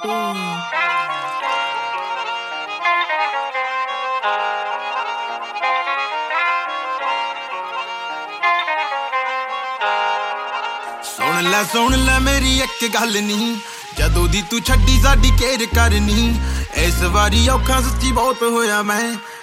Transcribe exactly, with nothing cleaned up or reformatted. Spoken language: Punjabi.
ਸੁਣ ਲੈ ਸੁਣ ਲੈ ਮੇਰੀ ਇੱਕ ਗੱਲ ਨੀ ਜਦੋਂ ਦੀ ਤੂੰ ਛੱਡੀ ਸਾਡੀ ਕੇਅਰ ਕਰਨੀ ਇਸ ਵਾਰੀ ਔਖਾ ਸੱਚੀ ਬਹੁਤ ਹੋਇਆ ਮੈਂ